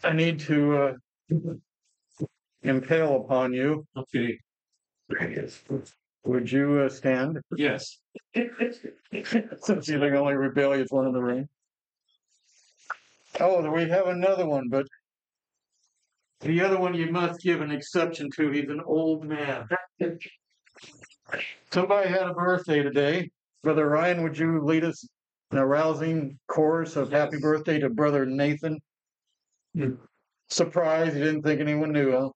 I need to impale upon you. Okay. Would you stand? Yes. Since you're the only rebellious one in the room. Oh, we have another one, but the other one you must give an exception to. He's an old man. Somebody had a birthday today. Brother Ryan, would you lead us in a rousing chorus of happy birthday to Brother Nathan? Surprise, you didn't think anyone knew, huh?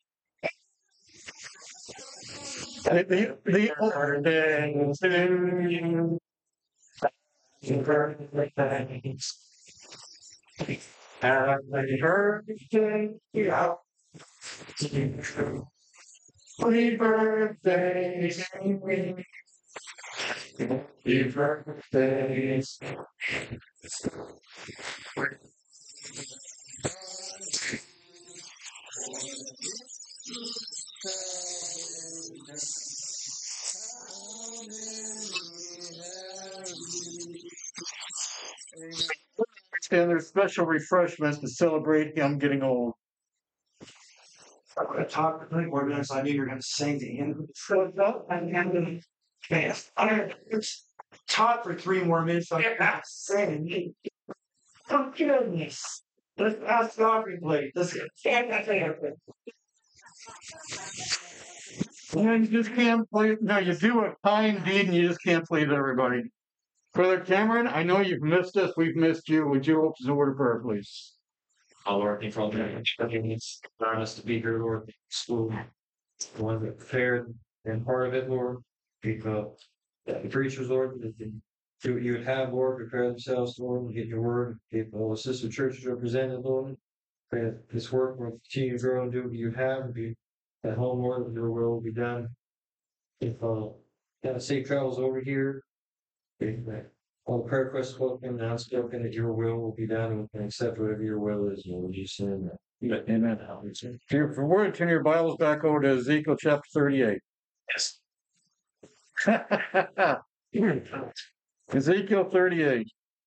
The birthday to you. Happy birthday. Happy birthday. Happy birthday. Happy birthday. And there's special refreshments to celebrate him getting old. I'm going to talk for 3 more minutes. I knew you were going to sing to him. I'm going to talk for 3 more minutes. I'm going to sing. Oh, goodness. Let's ask the offering plate. Let's get And you just can't play. No, you do a kind deed and you just can't please everybody. Brother Cameron, I know you've missed us. We've missed you. Would you open the word of prayer, please? Lord, thank you for all the allowing us to be here, Lord. School, the one that prepared and part of it, Lord. Because the preachers, Lord, that they do what you would have, Lord, prepare themselves, Lord, and get your word. Get all the sister churches represented, Lord. Pray that this work will continue to grow and do what you have and be at home, Lord, that your will be done. If safe travels over here, if all the prayer requests spoken and unspoken, that your will be done and we can accept whatever your will is, Lord. You say that. Amen. For word, turn your Bibles back over to Ezekiel chapter 38. Yes. Ezekiel 38.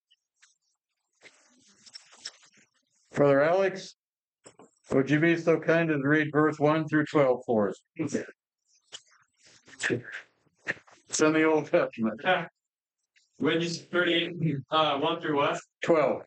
Brother Alex, would you be so kind as to read verse 1 through 12 for us? It's in the Old Testament. Witness 38, 1 through what? 12.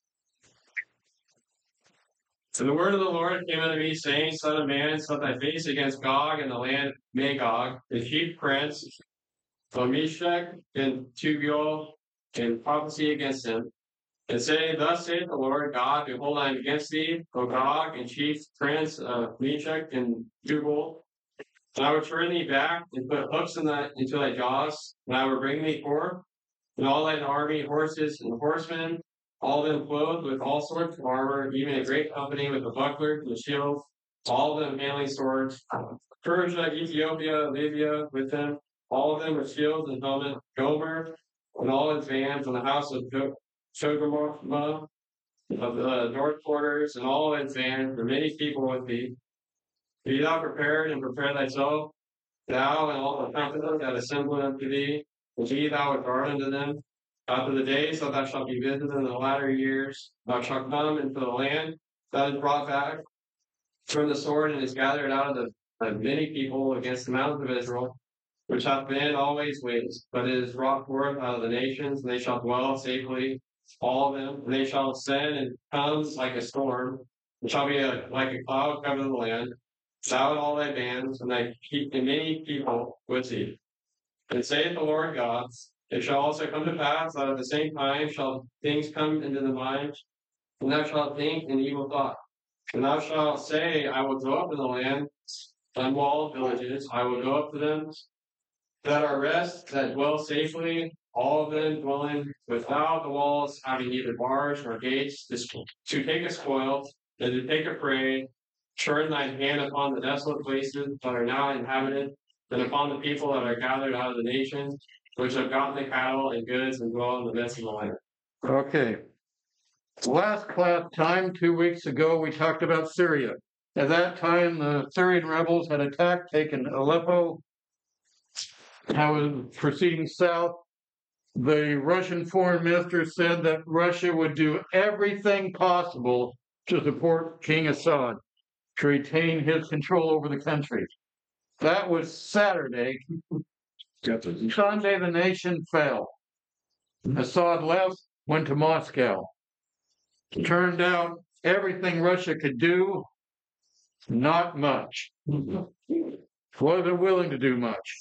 So the word of the Lord came unto me, saying, Son of man, set thy face against Gog and the land Magog, the chief prince of Meshech and Tubal, and prophecy against him. And say, Thus saith the Lord God, behold, I am against thee, O Gog, and chief prince of Meshech and Tubal. And I will turn thee back and put hooks into thy jaws, and I will bring thee forth, and all thine army, horses and horsemen, all of them clothed with all sorts of armor, even a great company with the buckler and the shield, all of them handling swords. Persia, Ethiopia, Libya with them, all of them with shields and helmet. Gomer and all his bands, and the house of Chogamah of the north quarters, and all its bands, and many people with thee. Be thou prepared and prepare thyself, thou and all the company that assemble unto thee, and be thou a guard unto them. After the days that thou shalt be visited in the latter years, thou shalt come into the land that is brought back from the sword and is gathered out of many people against the mountains of Israel, which hath been always waste, but it is brought forth out of the nations, and they shall dwell safely, all of them. And they shall ascend and come like a storm, and shall be like a cloud cover the land. Thou and all thy bands, and many people with thee. And saith the Lord God, it shall also come to pass that at the same time shall things come into the mind, and thou shalt think an evil thought. And thou shalt say, I will go up in the land, unwalled villages, I will go up to them that are rest, that dwell safely, all of them dwelling without the walls, having neither bars nor gates, to take a spoil, and to take a prey. Turn thine hand upon the desolate places that are now inhabited, and upon the people that are gathered out of the nations, which have gotten the cattle and goods and dwell in the midst of the land. Okay. Last class time, 2 weeks ago, we talked about Syria. At that time, the Syrian rebels had attacked, taken Aleppo. I was proceeding south. The Russian foreign minister said that Russia would do everything possible to support King Assad to retain his control over the country. That was Saturday. Sunday, the nation fell. Assad left, went to Moscow. Turned out everything Russia could do, not much. Wasn't willing to do much.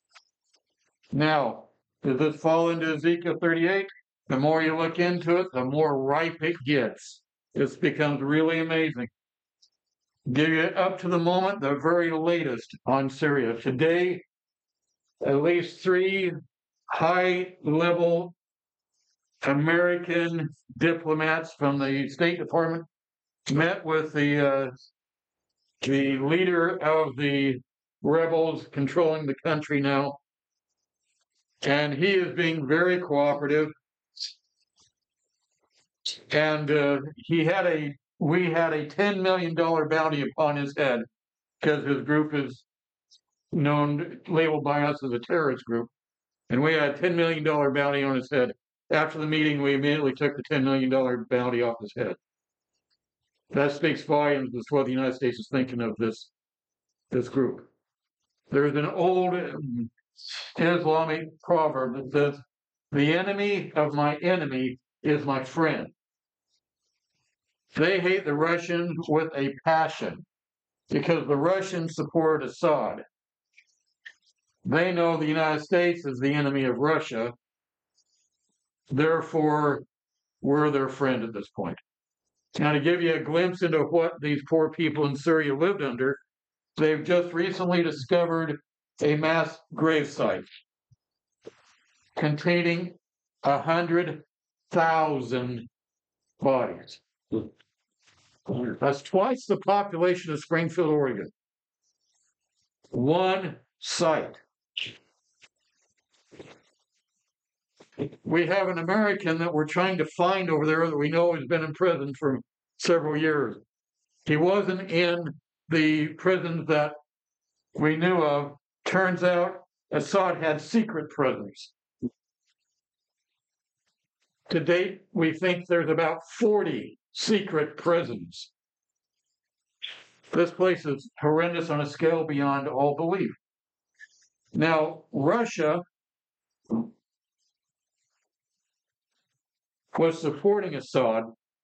Now, does this fall into Ezekiel 38? The more you look into it, the more ripe it gets. This becomes really amazing. Give you up to the moment, the very latest on Syria. Today, at least 3 high-level American diplomats from the State Department met with the leader of the rebels controlling the country now, and he is being very cooperative. And we had a $10 million bounty upon his head because his group is labeled by us as a terrorist group, and we had a $10 million bounty on his head. After the meeting, we immediately took the $10 million bounty off his head. That speaks volumes as to what the United States is thinking of this group. There's an old Islamic proverb that says, "The enemy of my enemy is my friend." They hate the Russians with a passion because the Russians support Assad. They know the United States is the enemy of Russia. Therefore, we're their friend at this point. Now, to give you a glimpse into what these poor people in Syria lived under, they've just recently discovered a mass gravesite containing 100,000 bodies. That's twice the population of Springfield, Oregon. One site. We have an American that we're trying to find over there that we know has been in prison for several years. He wasn't in the prisons that we knew of. Turns out Assad had secret prisons. To date, we think there's about 40 secret prisons. This place is horrendous on a scale beyond all belief. Now, Russia was supporting Assad,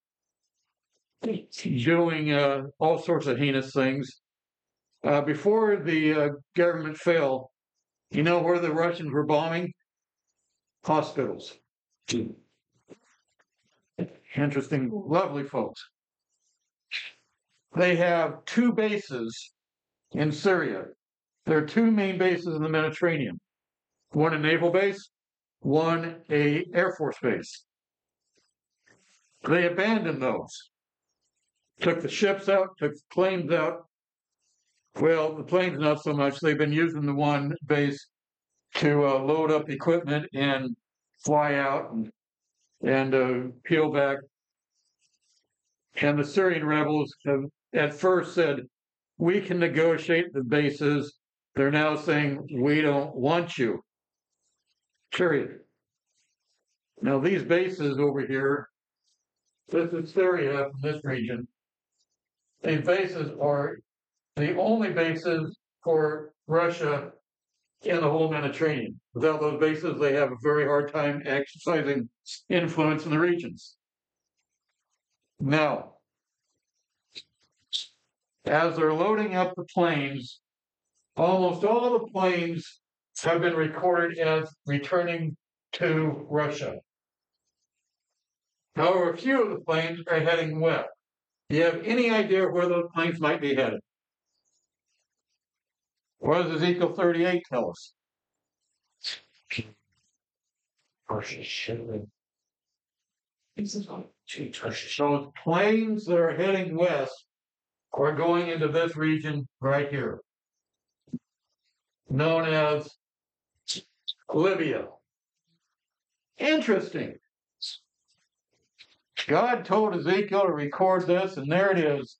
doing all sorts of heinous things. Before the government fell, you know where the Russians were bombing? Hospitals. Interesting, lovely folks. They have 2 bases in Syria. There are 2 main bases in the Mediterranean. One a naval base, one a Air Force base. They abandoned those. Took the ships out, took the planes out. Well, the planes not so much. They've been using the one base to load up equipment and fly out and peel back. And the Syrian rebels have at first said, we can negotiate the bases. They're now saying, we don't want you. Period. Now, these bases over here, this is Syria from this region. These bases are the only bases for Russia in the whole Mediterranean. Without those bases, they have a very hard time exercising influence in the regions. Now, as they're loading up the planes, almost all the planes have been recorded as returning to Russia. However, a few of the planes are heading west. Do you have any idea where those planes might be headed? What does Ezekiel 38 tell us? Those planes that are heading west are going into this region right here, known as Libya. Interesting. God told Ezekiel to record this, and there it is.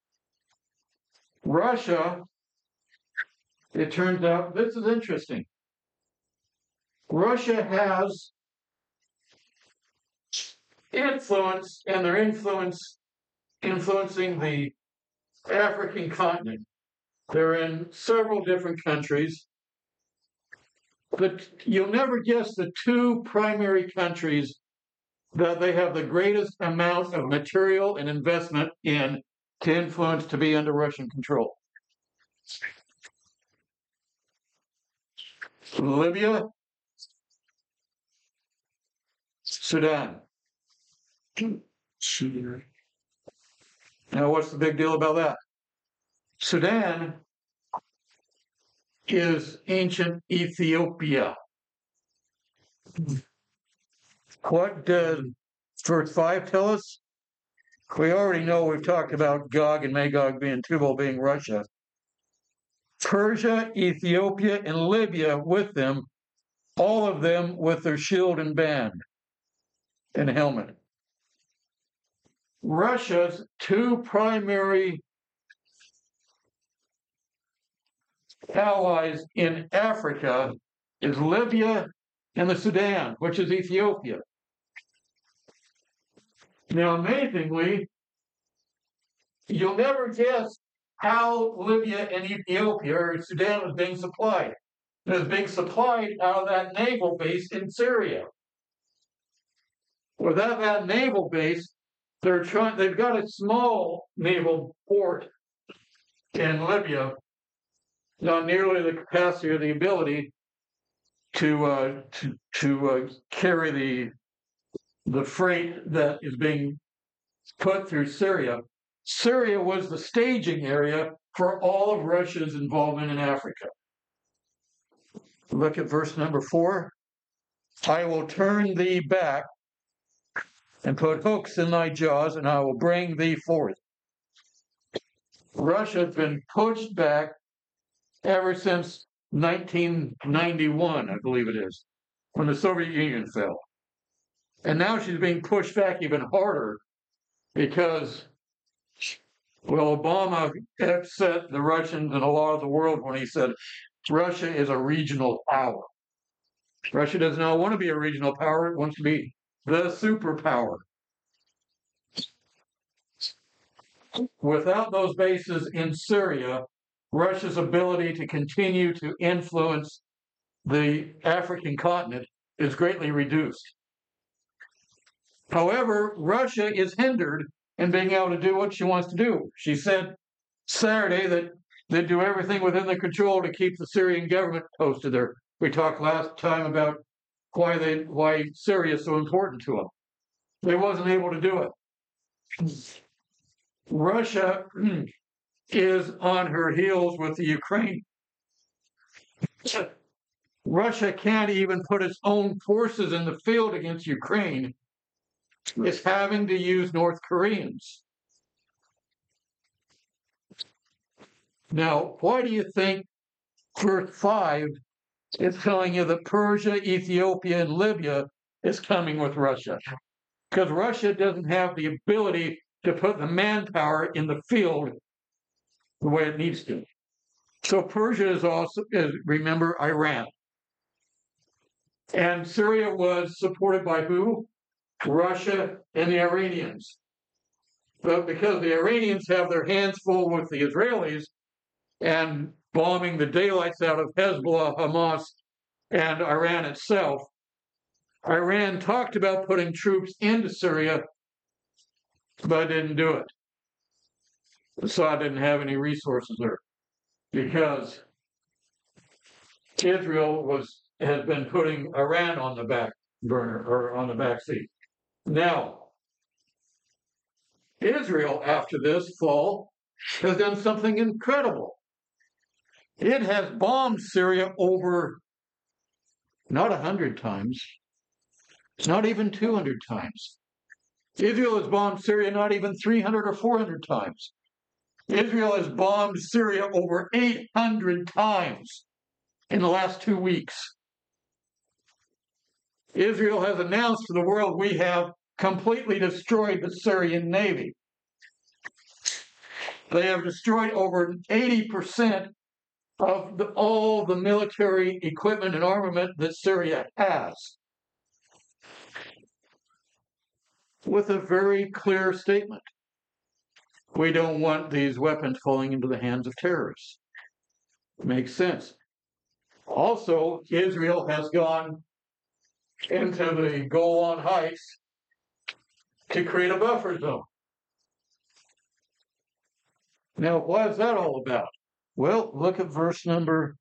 Russia, it turns out, this is interesting. Russia has influence, and their influence influencing the African continent. They're in several different countries, but you'll never guess the two primary countries that they have the greatest amount of material and investment in to influence to be under Russian control. Libya, Sudan. Now, what's the big deal about that? Sudan is ancient Ethiopia. What does verse 5 tell us? We already know we've talked about Gog and Magog being Tubal being Russia. Persia, Ethiopia, and Libya with them, all of them with their shield and band and helmet. Russia's two primary allies in Africa is Libya and the Sudan, which is Ethiopia. Now, amazingly, you'll never guess how Libya and Ethiopia or Sudan was being supplied. It was being supplied out of that naval base in Syria. Without that naval base, they've got a small naval port in Libya, not nearly the capacity or the ability to carry the freight that is being put through Syria. Syria was the staging area for all of Russia's involvement in Africa. Look at verse number 4. I will turn thee back and put hooks in thy jaws, and I will bring thee forth. Russia has been pushed back ever since 1991, I believe it is, when the Soviet Union fell. And now she's being pushed back even harder because, well, Obama upset the Russians and a lot of the world when he said Russia is a regional power. Russia does not want to be a regional power. It wants to be the superpower. Without those bases in Syria, Russia's ability to continue to influence the African continent is greatly reduced. However, Russia is hindered in being able to do what she wants to do. She said Saturday that they do everything within their control to keep the Syrian government posted there. We talked last time about why Syria is so important to them. They wasn't able to do it. Russia is on her heels with the Ukraine. Russia can't even put its own forces in the field against Ukraine. It's having to use North Koreans. Now, why do you think verse 5 is telling you that Persia, Ethiopia, and Libya is coming with Russia? Because Russia doesn't have the ability to put the manpower in the field the way it needs to. So Persia is also, remember, Iran. And Syria was supported by who? Russia and the Iranians. But because the Iranians have their hands full with the Israelis and bombing the daylights out of Hezbollah, Hamas, and Iran itself, Iran talked about putting troops into Syria, but didn't do it. Assad didn't have any resources there because Israel has been putting Iran on the back burner or on the back seat. Now, Israel, after this fall, has done something incredible. It has bombed Syria over not 100 times, not even 200 times. Israel has bombed Syria not even 300 or 400 times. Israel has bombed Syria over 800 times in the last 2 weeks. Israel has announced to the world, we have completely destroyed the Syrian Navy. They have destroyed over 80% of all the military equipment and armament that Syria has, with a very clear statement. We don't want these weapons falling into the hands of terrorists. Makes sense. Also, Israel has gone into the Golan Heights to create a buffer zone. Now, what is that all about? Well, look at verse number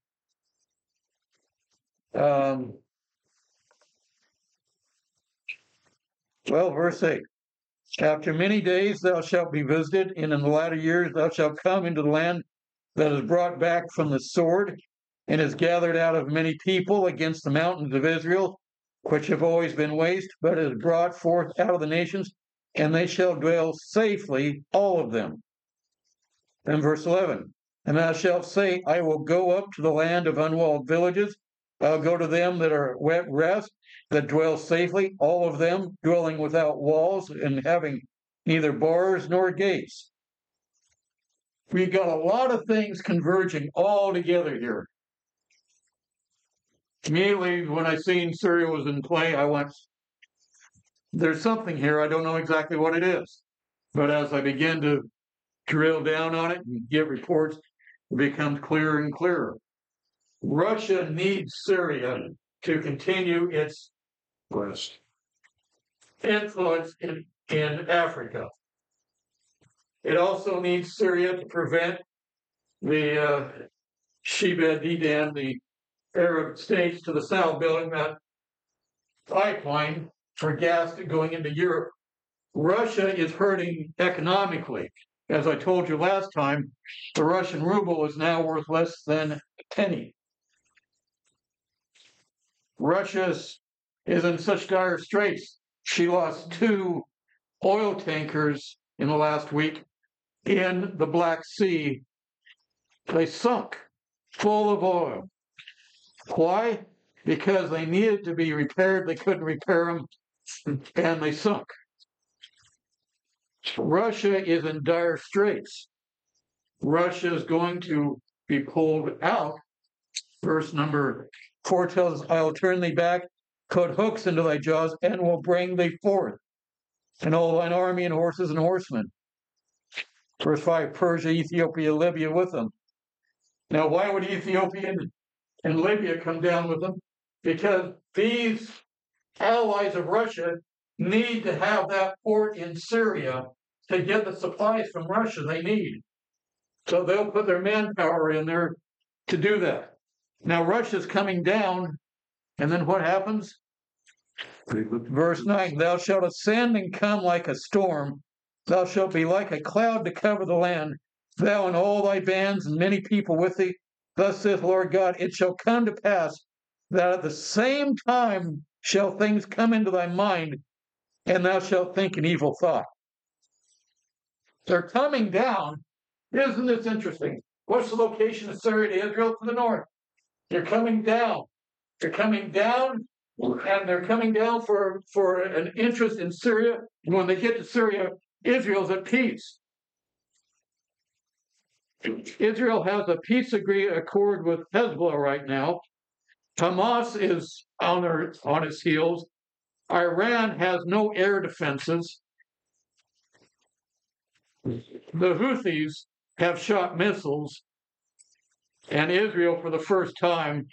verse 8. After many days thou shalt be visited, and in the latter years thou shalt come into the land that is brought back from the sword, and is gathered out of many people against the mountains of Israel, which have always been waste, but is brought forth out of the nations, and they shall dwell safely, all of them. Then verse 11, and thou shalt say, I will go up to the land of unwalled villages, I'll go to them that are at rest, that dwell safely, all of them dwelling without walls and having neither bars nor gates. We've got a lot of things converging all together here. Immediately, when I seen Syria was in play, I went, there's something here. I don't know exactly what it is. But as I begin to drill down on it and get reports, it becomes clearer and clearer. Russia needs Syria to continue its influence in Africa. It also needs Syria to prevent the Sheba Dedan, the Arab states to the south, building that pipeline for gas going into Europe. Russia is hurting economically. As I told you last time, the Russian ruble is now worth less than a penny. Russia is in such dire straits. She lost 2 oil tankers in the last week in the Black Sea. They sunk full of oil. Why? Because they needed to be repaired. They couldn't repair them, and they sunk. Russia is in dire straits. Russia is going to be pulled out. Verse number 4 tells us, I will turn thee back, put hooks into thy jaws, and will bring thee forth, and all thine army and horses and horsemen. Verse 5, Persia, Ethiopia, Libya with them. Now, why would Ethiopia and Libya come down with them? Because these allies of Russia need to have that port in Syria to get the supplies from Russia they need. So they'll put their manpower in there to do that. Now Russia's coming down, and then what happens? Verse 9, thou shalt ascend and come like a storm. Thou shalt be like a cloud to cover the land, thou and all thy bands and many people with thee. Thus saith Lord God, it shall come to pass that at the same time shall things come into thy mind, and thou shalt think an evil thought. They're coming down. Isn't this interesting? What's the location of Syria to Israel? To the north. They're coming down. They're coming down, and they're coming down for an interest in Syria. And when they get to Syria, Israel's at peace. Israel has a peace accord with Hezbollah right now. Hamas is on its heels. Iran has no air defenses. The Houthis have shot missiles, and Israel, for the first time,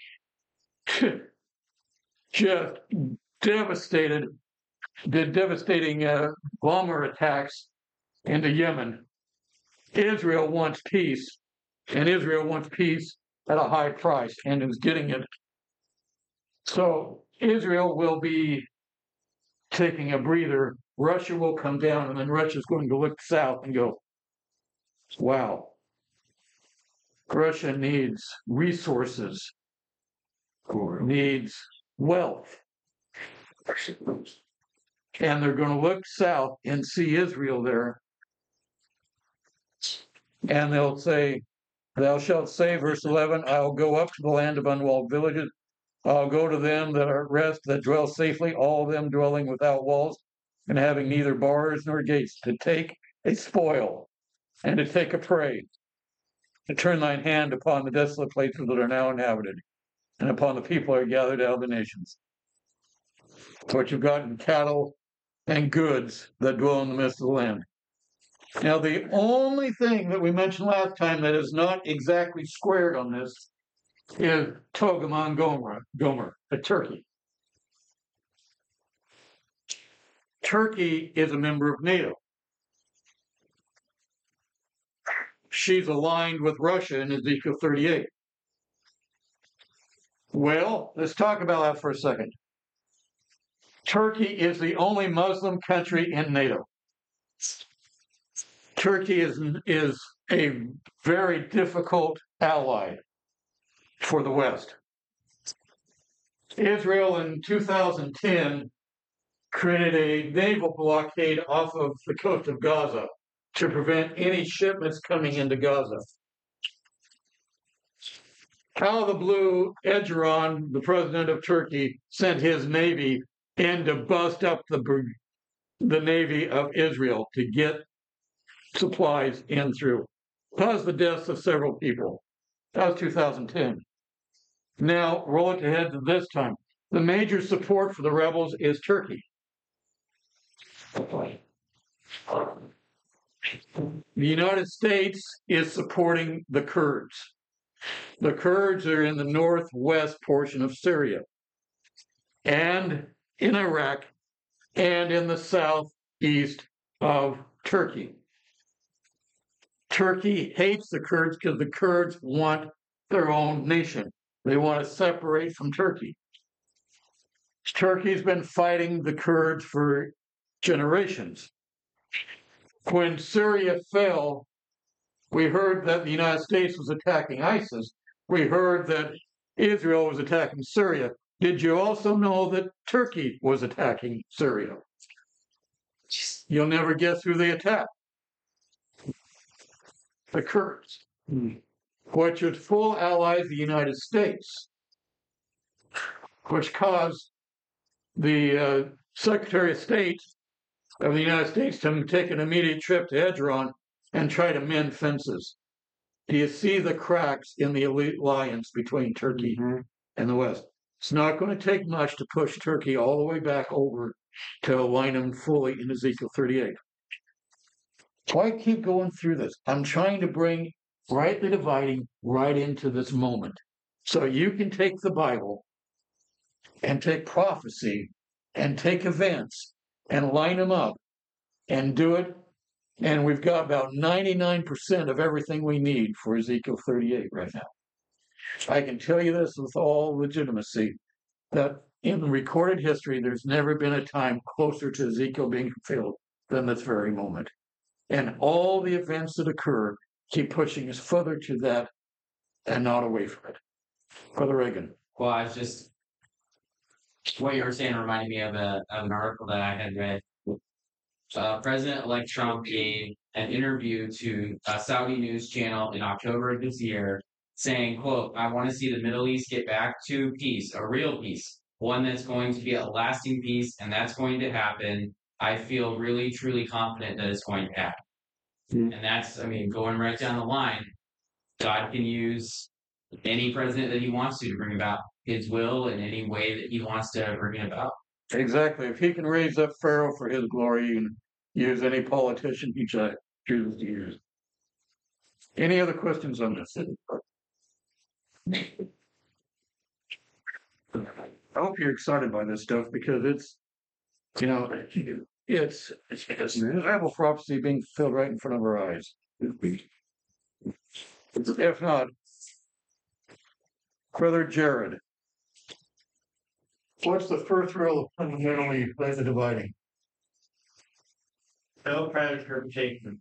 just did devastating bomber attacks into Yemen. Israel wants peace, and Israel wants peace at a high price, and is getting it. So Israel will be taking a breather. Russia will come down, and then Russia's going to look south and go, wow, Russia needs resources, needs wealth. And they're going to look south and see Israel there. And they'll say, thou shalt say, verse 11, I'll go up to the land of unwalled villages. I'll go to them that are at rest, that dwell safely, all of them dwelling without walls, and having neither bars nor gates, to take a spoil, and to take a prey, to turn thine hand upon the desolate places that are now inhabited, and upon the people that are gathered out of the nations. What you've got in cattle and goods that dwell in the midst of the land. Now, the only thing that we mentioned last time that is not exactly squared on this is Togoman Gomer, Turkey. Turkey is a member of NATO. She's aligned with Russia in Ezekiel 38. Well, let's talk about that for a second. Turkey is the only Muslim country in NATO. Turkey is a very difficult ally for the West. Israel in 2010 created a naval blockade off of the coast of Gaza to prevent any shipments coming into Gaza. Out of the blue, Erdogan, the president of Turkey, sent his navy in to bust up the navy of Israel to get supplies in through. Caused the deaths of several people. That was 2010. Now, roll it ahead to this time. The major support for the rebels is Turkey. The United States is supporting the Kurds. The Kurds are in the northwest portion of Syria and in Iraq and in the southeast of Turkey. Turkey hates the Kurds because the Kurds want their own nation. They want to separate from Turkey. Turkey's been fighting the Kurds for generations. When Syria fell, we heard that the United States was attacking ISIS. We heard that Israel was attacking Syria. Did you also know that Turkey was attacking Syria? You'll never guess who they attacked. The Kurds, which is full allies of the United States, which caused the Secretary of State of the United States to take an immediate trip to Erdogan and try to mend fences. Do you see the cracks in the elite alliance between Turkey and the West? It's not going to take much to push Turkey all the way back over to align them fully in Ezekiel 38. Why keep going through this? I'm trying to bring rightly dividing right into this moment. So you can take the Bible and take prophecy and take events and line them up and do it. And we've got about 99% of everything we need for Ezekiel 38 right now. I can tell you this with all legitimacy, that in recorded history, there's never been a time closer to Ezekiel being fulfilled than this very moment. And all the events that occur keep pushing us further to that and not away from it. Brother Reagan. Well, I was just what you were saying reminded me of an article that I had read. President-elect Trump gave an interview to a Saudi news channel in October of this year, saying, quote, "I want to see the Middle East get back to peace, a real peace, one that's going to be a lasting peace, and that's going to happen. I feel really, truly confident that it's going to happen." And that's, I mean, going right down the line, God can use any president that he wants to bring about his will in any way that he wants to bring it about. Exactly. If he can raise up Pharaoh for his glory, he can use any politician he chooses to use. Any other questions on this? I hope you're excited by this stuff because it's, you know, it's Bible prophecy being fulfilled right in front of our eyes. If not, Brother Jared, what's the first rule of fundamentally the dividing? No private interpretation.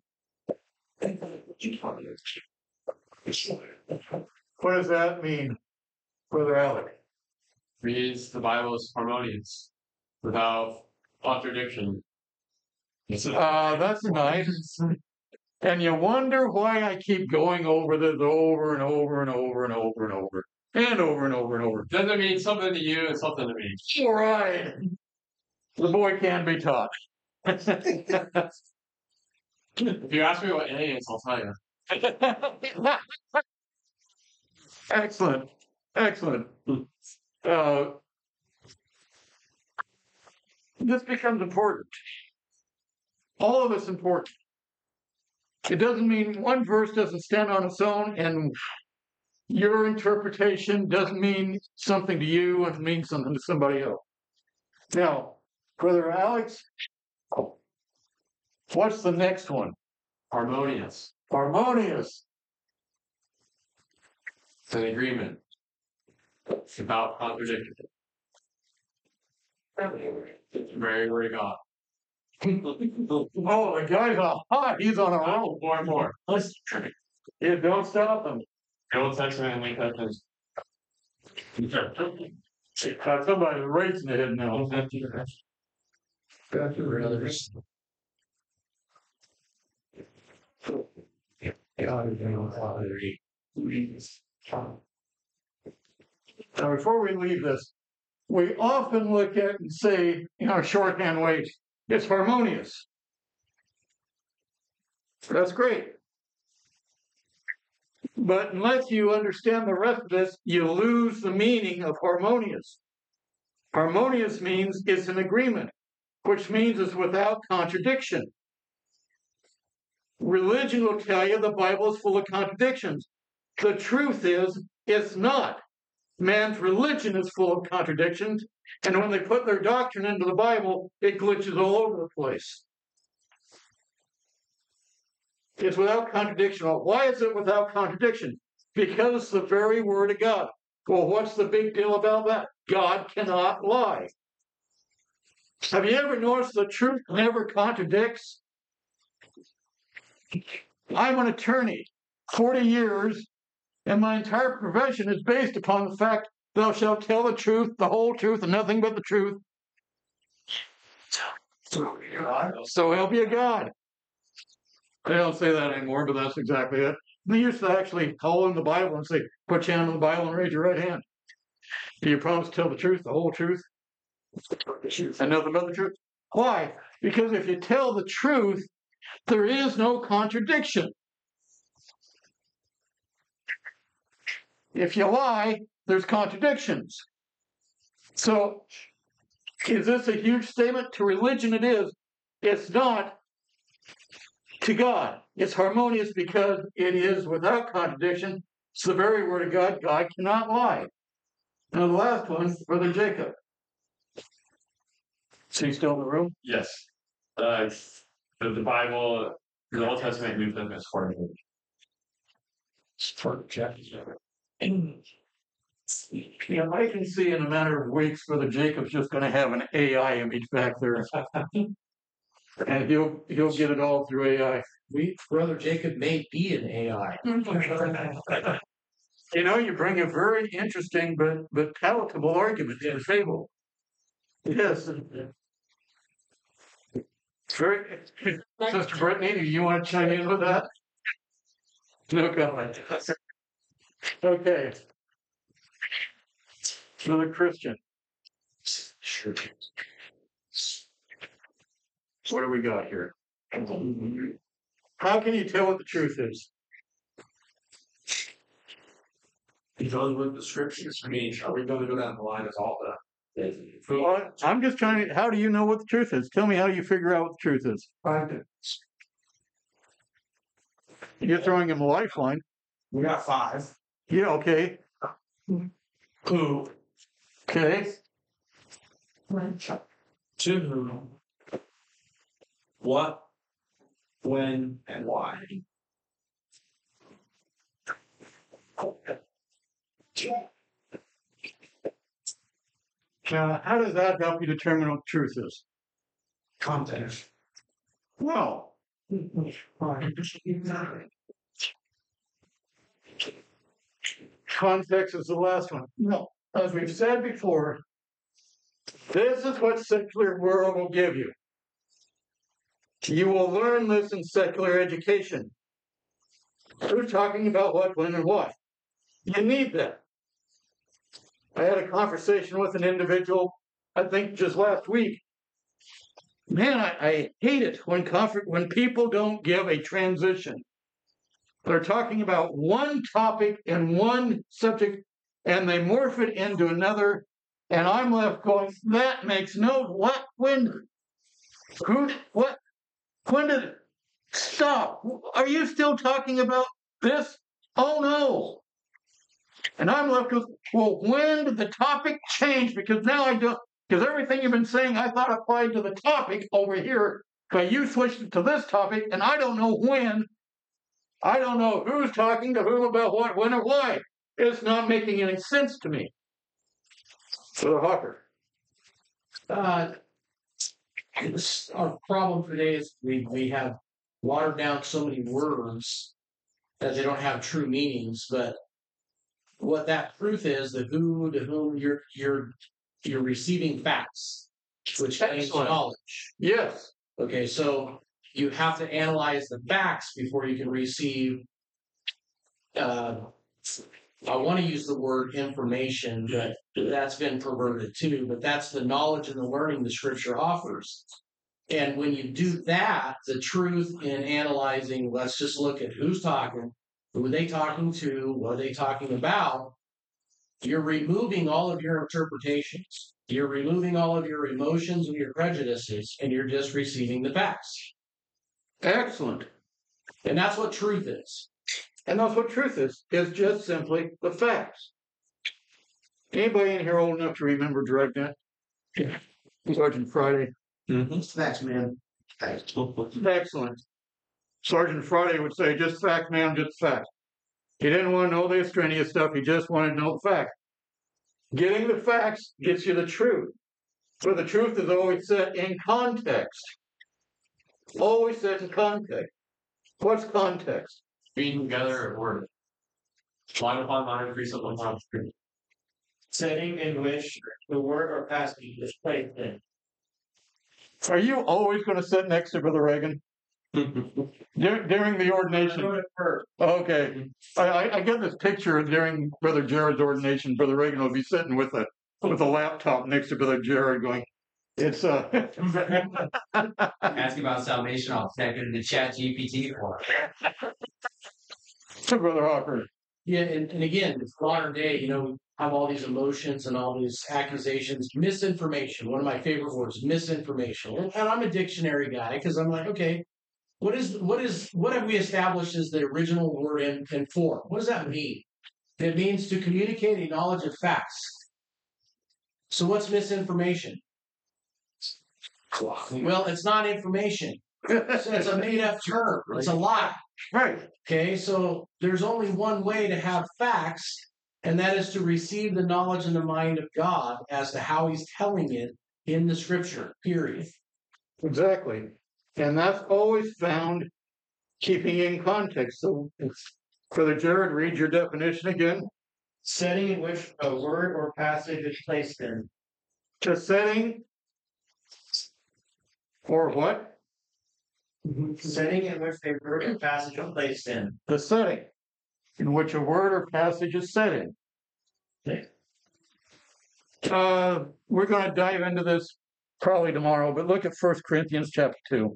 What does that mean, Brother Alec? Means the Bible is harmonious, without contradiction. That's nice. And you wonder why I keep going over this over and over and over and over and over and over and over and over. Doesn't mean something to you and something to me. All right. The boy can be taught. If you ask me what A is, I'll tell you. Excellent. Excellent. This becomes important. All of it's important. It doesn't mean one verse doesn't stand on its own and your interpretation doesn't mean something to you and means something to somebody else. Now, Brother Alex, what's the next one? Harmonious. Harmonious. It's an agreement. It's about contradiction. It's very word of God. Oh, the guy's hot. He's on a roll. More and more. Yeah, don't stop him. The Old Testament and New Testament. Somebody's racing ahead now. Now, before we leave this, we often look at and say, in our shorthand way, it's harmonious. That's great. But unless you understand the rest of this, you lose the meaning of harmonious. Harmonious means it's an agreement, which means it's without contradiction. Religion will tell you the Bible is full of contradictions. The truth is, it's not. Man's religion is full of contradictions, and when they put their doctrine into the Bible, it glitches all over the place. It's without contradiction. Well, why is it without contradiction? Because it's the very word of God. Well, what's the big deal about that? God cannot lie. Have you ever noticed the truth never contradicts? I'm an attorney, 40 years, and my entire profession is based upon the fact thou shalt tell the truth, the whole truth, and nothing but the truth. So help you God. They don't say that anymore, but that's exactly it. They used to actually call in the Bible and say, put your hand on the Bible and raise your right hand. Do you promise to tell the truth, the whole truth, and nothing but the truth? Why? Because if you tell the truth, there is no contradiction. If you lie, there's contradictions. So, is this a huge statement? To religion it is. It's not to God. It's harmonious because it is without contradiction. It's the very word of God. God cannot lie. Now the last one, Brother Jacob. Is he still in the room? Yes. The Bible, the Old Testament, New Testament is harmonious. Yeah, I can see in a matter of weeks Brother Jacob's just going to have an AI image back there. And he'll get it all through AI. Brother Jacob may be an AI. You know, you bring a very interesting but palatable argument to the table. Yes. It's very, Sister Brittany, do you want to chime in with that? No comment. Okay. Brother Christian. Sure. What do we got here? How can you tell what the truth is? Because with the scriptures, I mean, are we going to go down the line of all the? Well, I'm just trying to, how do you know what the truth is? Tell me how you figure out what the truth is. You're throwing him a lifeline. We got 5. Yeah, okay. Who? Okay. To whom? What? When? And why? Now, how does that help you determine what the truth is? Context. Well, context is the last one. No, as we've said before, this is what secular world will give you. You will learn this in secular education. We're talking about what, when, and why. You need that. I had a conversation with an individual, I think just last week. Man, I hate it when people don't give a transition. They're talking about one topic and one subject, and they morph it into another, and I'm left going, that makes no, what, when, who, what, when did it? Stop. Are you still talking about this? Oh no. And I'm left with, well, when did the topic change? Because now I don't, because everything you've been saying I thought applied to the topic over here, but you switched it to this topic, and I don't know when. I don't know who's talking to whom about what, when, or why. It's not making any sense to me. So, Hawker. Our problem today is we have watered down so many words that they don't have true meanings. But what that truth is, the who to whom you're receiving facts, which claims Excellent. knowledge. Yes. Okay, so you have to analyze the facts before you can receive. I want to use the word information, but that's been perverted too. But that's the knowledge and the learning the Scripture offers. And when you do that, the truth in analyzing, let's just look at who's talking, who are they talking to, what are they talking about. You're removing all of your interpretations. You're removing all of your emotions and your prejudices, and you're just receiving the facts. Excellent. And that's what truth is. And that's what truth is just simply the facts. Anybody in here old enough to remember Dragnet? Yeah. Sergeant Friday. Facts, man. Excellent. Sergeant Friday would say, just fact, man, just fact. He didn't want to know the extraneous stuff, he just wanted to know the fact. Getting the facts gets you the truth. So the truth is always set in context. Always set in context. What's context? Being together at work. Line upon line, increase upon line. Setting in which the word or passage is placed in. Are you always going to sit next to Brother Reagan? During the ordination? Okay. I get this picture during Brother Jared's ordination. Brother Reagan will be sitting with a laptop next to Brother Jared going, it's Ask about salvation, I'll type it into Chat GPT for Brother Hawker. Yeah, and again, it's modern day, we have all these emotions and all these accusations, misinformation. One of my favorite words, misinformation. And I'm a dictionary guy because I'm like, okay, what have we established as the original word in form? What does that mean? It means to communicate a knowledge of facts. So what's misinformation? Well, it's not information. It's a made-up term. It's a lie. Right. Okay, so there's only one way to have facts, and that is to receive the knowledge and the mind of God as to how He's telling it in the Scripture, period. Exactly. And that's always found keeping in context. So, Brother Jared, read your definition again. Setting in which a word or passage is placed in. The setting or what? Setting in which a word or passage is placed in. The setting in which a word or passage is set in. We're going to dive into this probably tomorrow, but look at 1 Corinthians chapter 2.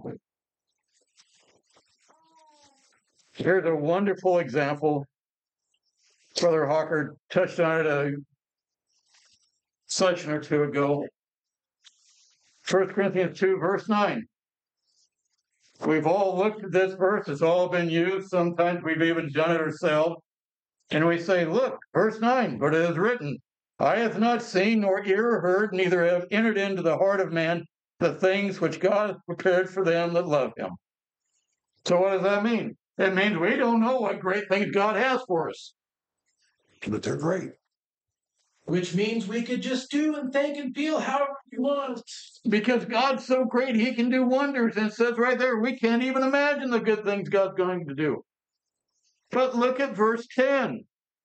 Here's a wonderful example. Brother Hawker touched on it a session or two ago. 1 Corinthians 2, verse 9. We've all looked at this verse. It's all been used. Sometimes we've even done it ourselves. And we say, look, verse 9, but it is written, eye hath not seen, nor ear heard, neither have entered into the heart of man the things which God has prepared for them that love Him. So what does that mean? It means we don't know what great things God has for us. But they're great. Which means we could just do and think and feel however we want. Because God's so great, He can do wonders. And it says right there, we can't even imagine the good things God's going to do. But look at verse 10.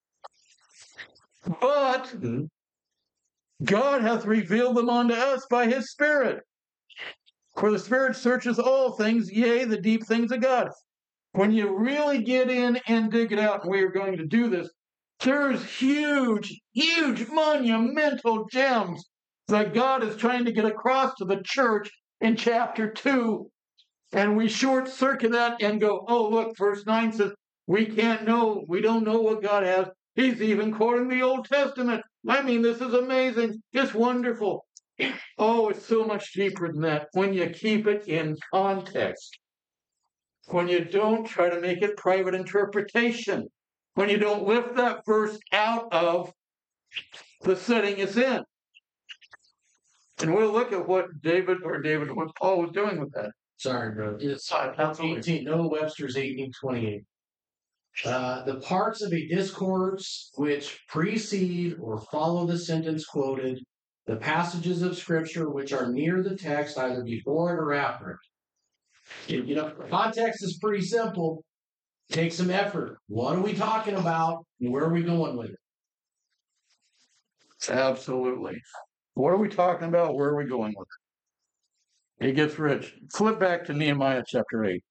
But God hath revealed them unto us by His Spirit. For the Spirit searches all things, yea, the deep things of God. When you really get in and dig it out, and we are going to do this, there's huge, monumental gems that God is trying to get across to the church in chapter 2. And we short circuit that and go, oh, look, verse 9 says, we don't know what God has. He's even quoting the Old Testament. I mean, this is amazing. It's wonderful. Oh, it's so much deeper than that when you keep it in context. when you don't try to make it private interpretation, when you don't lift that verse out of the setting it's in. And we'll look at what what Paul was doing with that. Sorry, bro. It's Absolutely. 18. Noah Webster's 1828. The parts of a discourse which precede or follow the sentence quoted, the passages of scripture which are near the text, either before it or after it. You know, context is pretty simple. Take some effort. What are we talking about? And where are we going with it? Absolutely. What are we talking about? Where are we going with it? It gets rich. Flip back to Nehemiah chapter 8.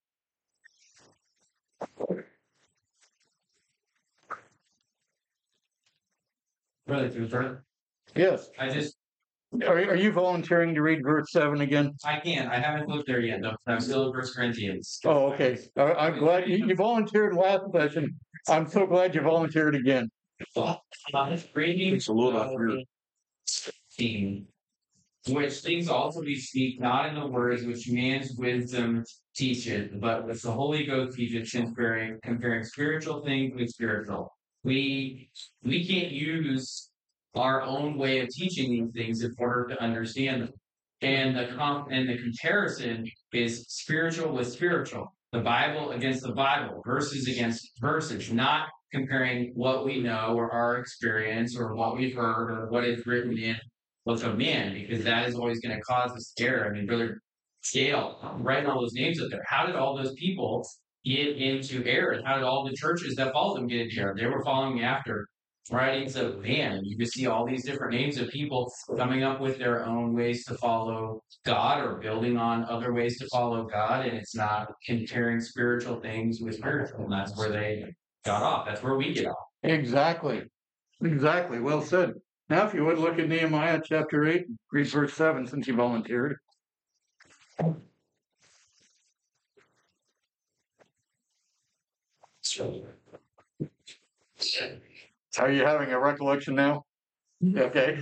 Brother Cooper, Yes. Are you volunteering to read verse 7 again? I can't. I haven't looked there yet. No, I'm still in 1 Corinthians. Oh, okay. I'm glad you volunteered last session. I'm so glad you volunteered again. Reading It's a little up here. 16, which things also we speak not in the words which man's wisdom teacheth, but which the Holy Ghost teacheth, comparing spiritual things with spiritual. We can't use our own way of teaching these things in order to understand them. And the comparison is spiritual with spiritual. The Bible against the Bible, verses against verses, not comparing what we know or our experience or what we've heard or what is written in Book of Man, because that is always going to cause us error. I mean, Brother Scale, writing all those names up there. How did all those people get into error? How did all the churches that followed them get into error? They were following after writings of man. You can see all these different names of people coming up with their own ways to follow God or building on other ways to follow God, and it's not comparing spiritual things with spiritual, and that's where they got off. That's where we get off. Exactly. Exactly. Well said. Now, if you would look at Nehemiah chapter 8, read verse 7 since you volunteered. Are you having a recollection now? Okay.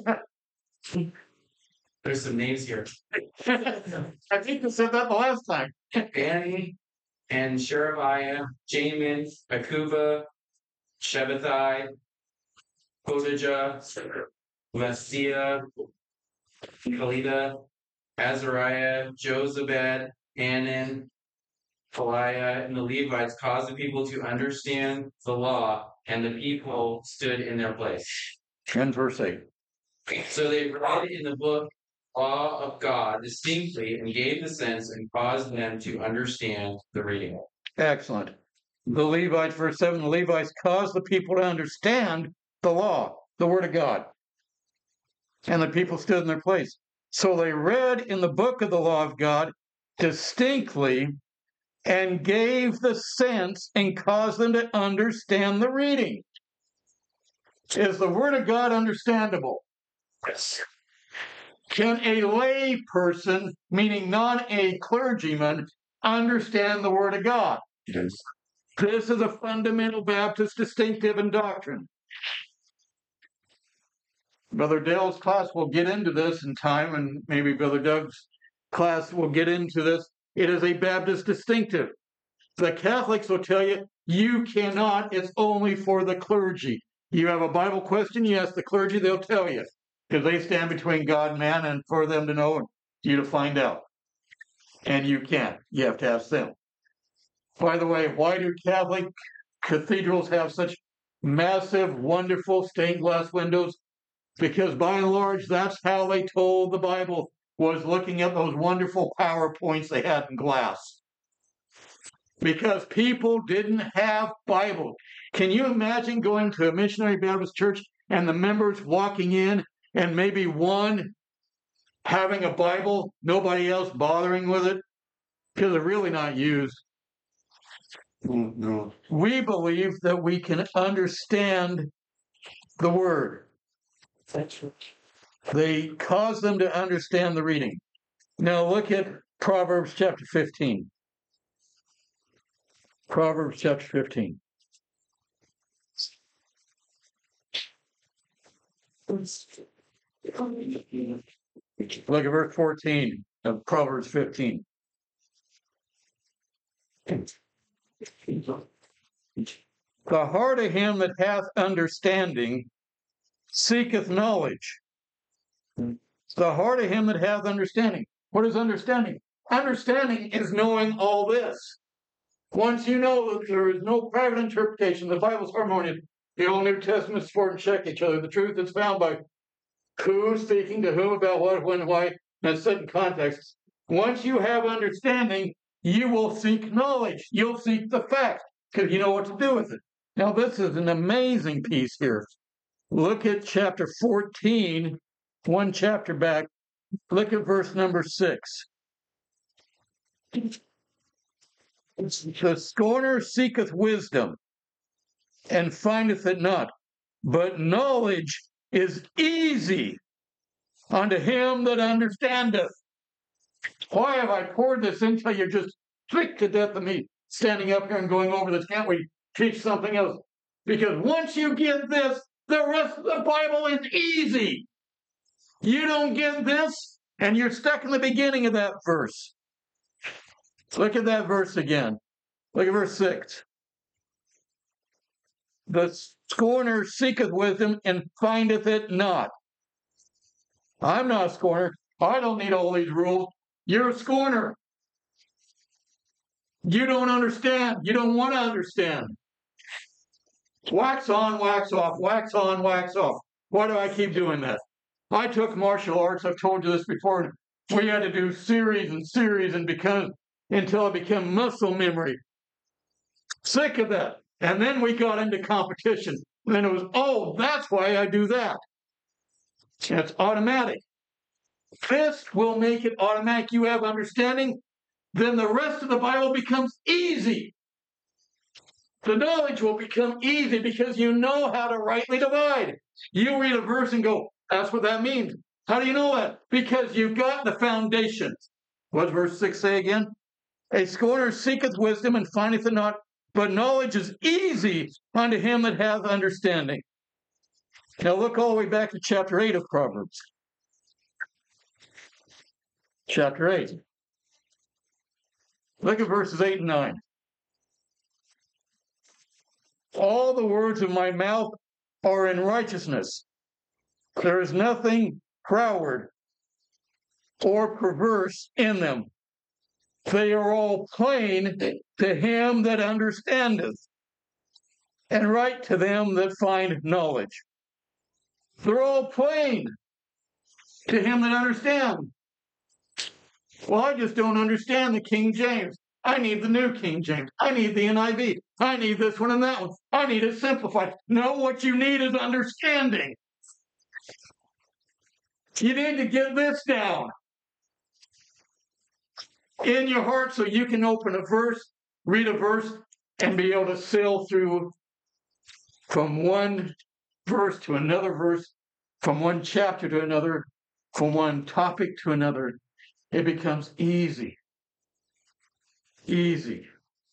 There's some names here. I think you said that the last time. Bani and Sherebiah, Jamin, Akuva, Shabbatai, Hodijah, Messiah, Kalida, Azariah, Jozabad, Hanan, Phaliah, and the Levites caused the people to understand the law, and the people stood in their place. And verse 8. So they read in the book law of God distinctly and gave the sense and caused them to understand the reading. Excellent. The Levites, verse 7, the Levites caused the people to understand the law, the word of God. And the people stood in their place. So they read in the book of the law of God distinctly and gave the sense and caused them to understand the reading. Is the word of God understandable? Yes. Can a lay person, meaning not a clergyman, understand the word of God? Yes. This is a fundamental Baptist distinctive in doctrine. Brother Dale's class will get into this in time, and maybe Brother Doug's class will get into this. It is a Baptist distinctive. The Catholics will tell you, you cannot, it's only for the clergy. You have a Bible question, you ask the clergy, they'll tell you. Because they stand between God and man, and for them to know and you to find out. And you can't. You have to ask them. By the way, why do Catholic cathedrals have such massive, wonderful stained glass windows? Because by and large, that's how they told the Bible, was looking at those wonderful PowerPoints they had in glass. Because people didn't have Bibles. Can you imagine going to a missionary Baptist church and the members walking in and maybe one having a Bible, nobody else bothering with it? Because they're really not used. No. We believe that we can understand the word. They cause them to understand the reading. Now look at Proverbs chapter 15. Proverbs chapter 15. Look at verse 14 of Proverbs 15. The heart of him that hath understanding seeketh knowledge. The heart of him that hath understanding. What is understanding? Understanding is knowing all this. Once you know that there is no private interpretation, the Bible's harmonious, the Old New Testament support and check each other. The truth is found by who speaking to whom about what, when, why, in a certain context. Once you have understanding, you will seek knowledge. You'll seek the fact because you know what to do with it. Now, this is an amazing piece here. Look at chapter 14, one chapter back. Look at verse number 6. The scorner seeketh wisdom and findeth it not, but knowledge is easy unto him that understandeth. Why have I poured this until you're just sick to death of me standing up here and going over this? Can't we teach something else? Because once you get this, the rest of the Bible is easy. You don't get this, and you're stuck in the beginning of that verse. Look at that verse again. Look at verse 6. The scorner seeketh wisdom and findeth it not. I'm not a scorner. I don't need all these rules. You're a scorner. You don't understand. You don't want to understand. Wax on, wax off, wax on, wax off. Why do I keep doing that? I took martial arts. I've told you this before. We had to do series and series and until it became muscle memory. Sick of that. And then we got into competition. And then it was, oh, that's why I do that. It's automatic. This will make it automatic. You have understanding, then the rest of the Bible becomes easy. The knowledge will become easy because you know how to rightly divide. You read a verse and go, that's what that means. How do you know that? Because you've got the foundation. What does verse 6 say again? A scorner seeketh wisdom and findeth it not, but knowledge is easy unto him that hath understanding. Now look all the way back to chapter 8 of Proverbs. Chapter 8. Look at verses 8 and 9. All the words of my mouth are in righteousness. There is nothing froward or perverse in them. They are all plain to him that understandeth, and right to them that find knowledge. They're all plain to him that understands. Well, I just don't understand the King James. I need the New King James. I need the NIV. I need this one and that one. I need it simplified. No, what you need is understanding. You need to get this down in your heart so you can open a verse, read a verse, and be able to sail through from one verse to another verse, from one chapter to another, from one topic to another. It becomes easy. Easy.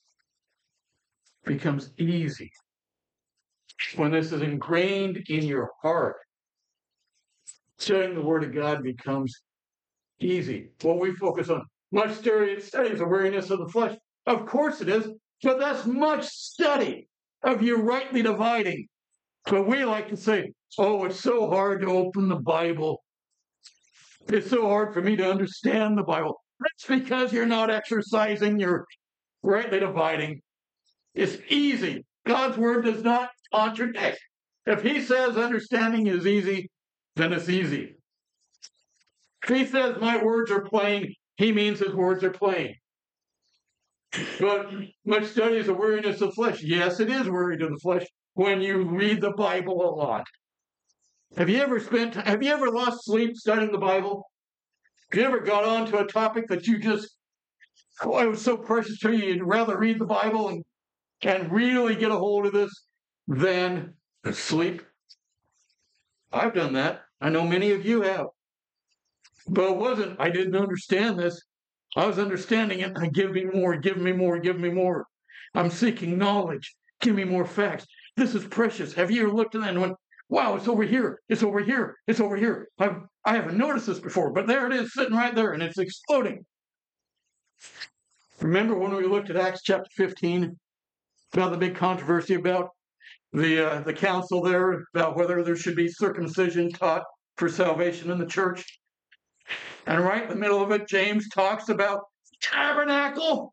Becomes easy. When this is ingrained in your heart, studying the Word of God becomes easy. What we focus on, much studies the weariness of the flesh. Of course it is, but that's much study of you rightly dividing. But we like to say, oh, it's so hard to open the Bible. It's so hard for me to understand the Bible. That's because you're not exercising your rightly dividing. It's easy. God's Word does not contradict. If He says understanding is easy, then it's easy. If He says my words are plain, He means His words are plain. But much study is a weariness of flesh. Yes, it is weary to the flesh when you read the Bible a lot. Have you ever lost sleep studying the Bible? Have you ever got onto a topic that you just, oh, it was so precious to you, you'd rather read the Bible and really get a hold of this than sleep? I've done that. I know many of you have. But it wasn't, I didn't understand this. I was understanding it, and give me more, give me more, give me more. I'm seeking knowledge. Give me more facts. This is precious. Have you ever looked at that and went, wow, it's over here, it's over here, it's over here. I haven't noticed this before, but there it is sitting right there, and it's exploding. Remember when we looked at Acts chapter 15 about the big controversy about the council there, about whether there should be circumcision taught for salvation in the church? And right in the middle of it, James talks about tabernacle.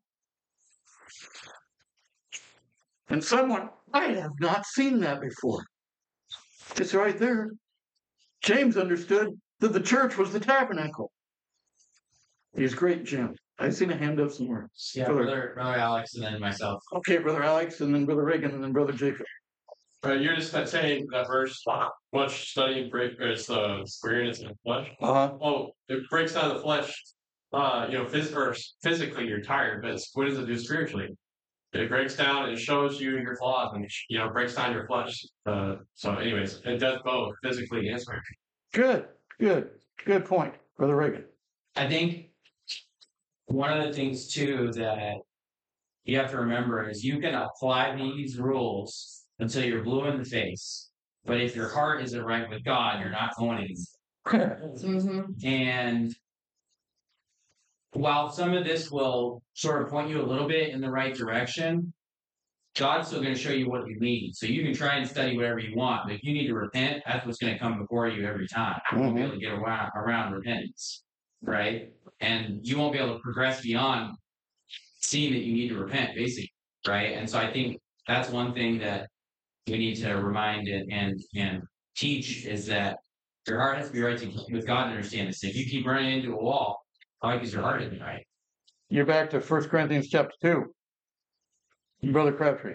And someone, I have not seen that before. It's right there. James understood that the church was the tabernacle. He's great, Jim. I've seen a hand up somewhere. Yeah, brother Alex, and then myself. Okay, Brother Alex, and then Brother Reagan, and then Brother Jacob. You're just saying that verse, much study is the experience in the flesh. Oh, it breaks down the flesh. Physically you're tired, but what does it do spiritually? It breaks down, it shows you your flaws, and breaks down your flesh. So, anyways, it does both physically and spiritually. Good point, Brother Reagan. I think one of the things too that you have to remember is you can apply these rules until you're blue in the face, but if your heart isn't right with God, you're not going anywhere. And while some of this will sort of point you a little bit in the right direction, God's still going to show you what you need. So you can try and study whatever you want, but if you need to repent, that's what's going to come before you every time. You won't be able to get around repentance, right? And you won't be able to progress beyond seeing that you need to repent, basically, right? And so I think that's one thing that we need to remind and teach is that your heart has to be right with God to understand this. If you keep running into a wall, probably because your heart isn't right. You're back to 1 Corinthians chapter 2. Brother Crabtree.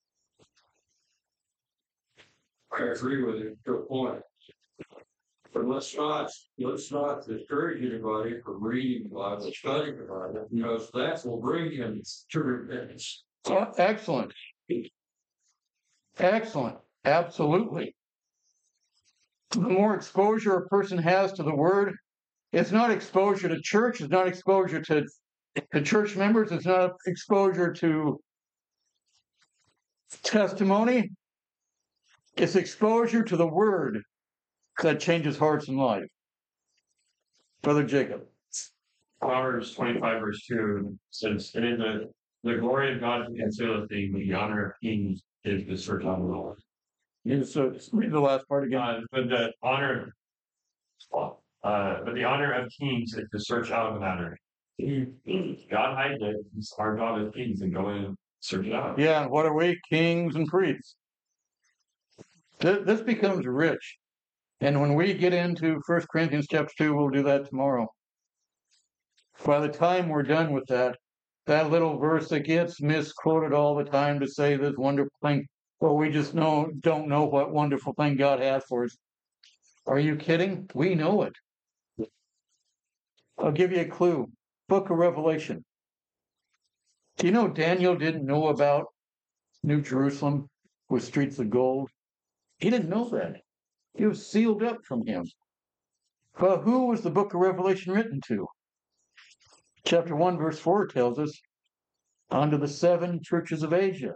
I agree with you to a point. But let's not discourage anybody from reading the Bible, studying the Bible, because that will bring him to repentance. Excellent. Absolutely. The more exposure a person has to the Word, it's not exposure to church, it's not exposure to church members, it's not exposure to testimony, it's exposure to the Word that changes hearts and life. Brother Jacob. Proverbs 25 verse 2 says, "And in the glory of God is conceal a thing, but the honor of kings is the search on the Lord." So read the last part again. But the honor of kings is to search out a matter. God hides it. It's our job as kings and go in and search it out. Yeah, what are we? Kings and priests. This becomes rich. And when we get into 1 Corinthians chapter 2, we'll do that tomorrow. By the time we're done with that little verse that gets misquoted all the time to say this wonderful thing, well, we just don't know what wonderful thing God has for us. Are you kidding? We know it. I'll give you a clue. Book of Revelation. Do you know Daniel didn't know about New Jerusalem with streets of gold? He didn't know that. It was sealed up from him. But who was the book of Revelation written to? Chapter 1, verse 4 tells us, unto the 7 churches of Asia.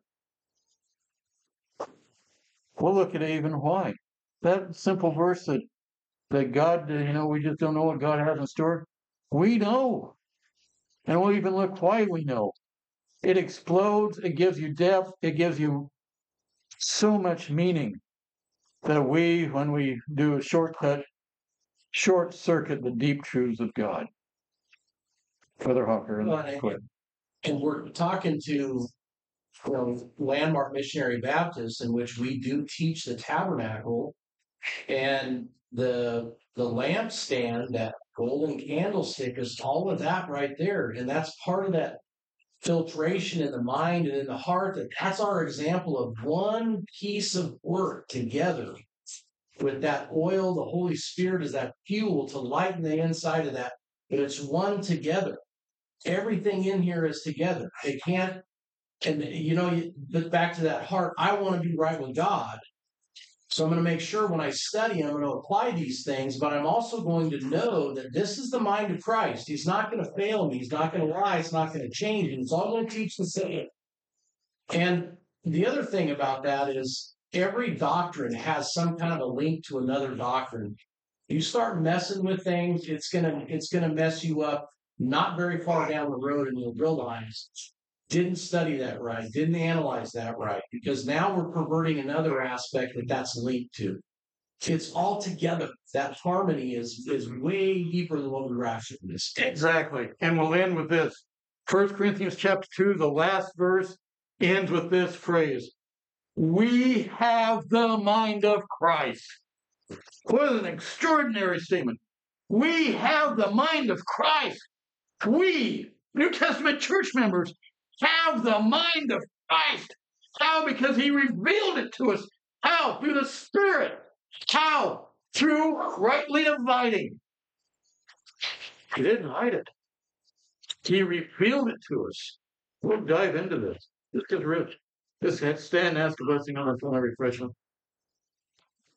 We'll look at even why. That simple verse that God, we just don't know what God has in store. We know. And we'll even look why we know. It explodes, it gives you depth, it gives you so much meaning that when we do a short circuit the deep truths of God. Brother Hawker, and we're talking to Landmark Missionary Baptists, in which we do teach the tabernacle and the lampstand, that golden candlestick, is all of that right there, and that's part of that filtration in the mind and in the heart. That's our example of one piece of work together with that oil. The Holy Spirit is that fuel to lighten the inside of that, but it's one together. Everything in here is together. They can't, but back to that heart, I want to be right with God. So I'm going to make sure when I study, I'm going to apply these things, but I'm also going to know that this is the mind of Christ. He's not going to fail me. He's not going to lie. It's not going to change. And it's all going to teach the same. And the other thing about that is every doctrine has some kind of a link to another doctrine. You start messing with things, it's going to mess you up not very far down the road, and you'll realize didn't study that right, didn't analyze that right, because now we're perverting another aspect that's linked to. It's all together. That harmony is way deeper than what we rationalize. Exactly. And we'll end with this. 1 Corinthians chapter 2, the last verse ends with this phrase. We have the mind of Christ. What an extraordinary statement. We have the mind of Christ. We, New Testament church members, have the mind of Christ. How? Because he revealed it to us. How? Through the Spirit. How? Through rightly dividing. He didn't hide it. He revealed it to us. We'll dive into this. This is rich. This stand, ask a blessing on our phone, refreshment.